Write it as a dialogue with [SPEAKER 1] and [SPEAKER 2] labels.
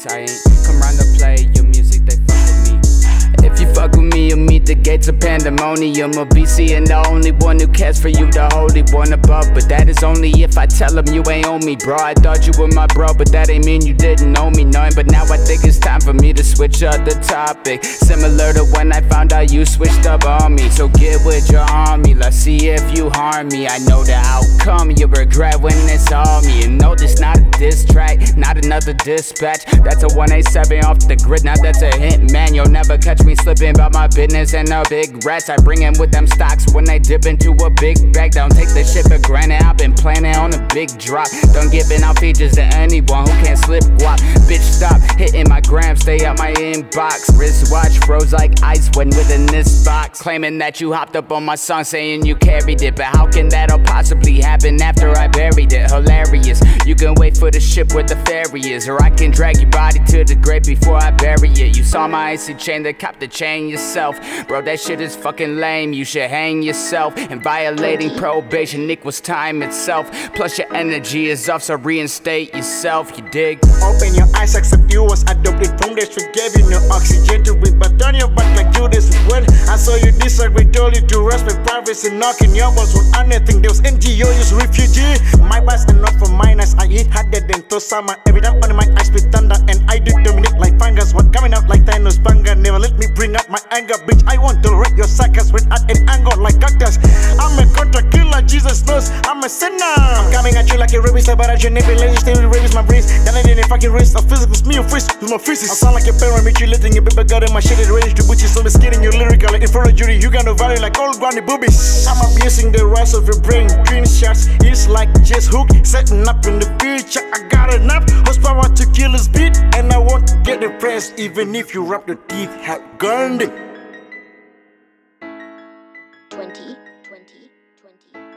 [SPEAKER 1] I ain't come round to play your music, they fuck with me. If you fuck with me, you'll meet the gates of pandemonium. A BC and the only one who cares for you, the holy one above. But that is only if I tell him you ain't on me, bro. I thought you were my bro, but that ain't mean you didn't know me, none. But now I think it's time for me to switch up the topic, similar to when I found out you switched up on me. So get with your army, let's see if you harm me. I know the outcome, you regret when it's all me. And no, this not a diss track, not another dispatch. That's a 187 off the grid, now that's a hint, man. You'll never catch me slipping about my business and the big rats. I bring in with them stocks when they dip into a big bag. Don't take this shit for granted, I've been planning on a big drop. Done giving out features to anyone who can't slip guap. Bitch, stop hitting my gram, stay out my inbox. Wristwatch froze like ice when within this box. Claiming that you hopped up on my song, saying you carried it. But how can that all possibly happen after I buried it? Hilarious, you can wait for the ship where the ferry is, or I can drag your body to the grave before I bury it. You saw my icy chain, then cop the chain yourself. Bro, that shit is fucking lame, you should hang yourself. And violating probation equals time itself. Plus your energy is off, so reinstate yourself, you dig?
[SPEAKER 2] Open your eyes, accept you was adopted from the street. Gave you no oxygen to breathe, but turn your back like Judas would. I saw you disagree, told you to respect privacy. Knocking your balls with anything, there was NGO, use refugee. My best and not for minus, I eat harder than Tosama. Every time on my eyes spit thunder, and I do dominate like fungus. What coming out like Thanos Banga, never let me bring up my anger, bitch. I want to wreck your suckers with art and anger like cactus. I'm a contra killer, Jesus knows I'm a sinner. I'm coming at you like a rapist, but I should never let you stay with rabies, my breeze. Then I didn't fucking wrist, a physical me a freeze with my feces. I sound like a parent, mutilating your baby girl in my shit, ready to butcher, so skinning you lyrical in front of jury. You got no value like old granny boobies. I'm abusing the rest of your brain, green shots. It's like just hook, setting up in the future. I got enough horsepower to kill his beat, and I want to get depressed, even if you wrap the teeth, have gunned it.
[SPEAKER 3] 20, 20, 20.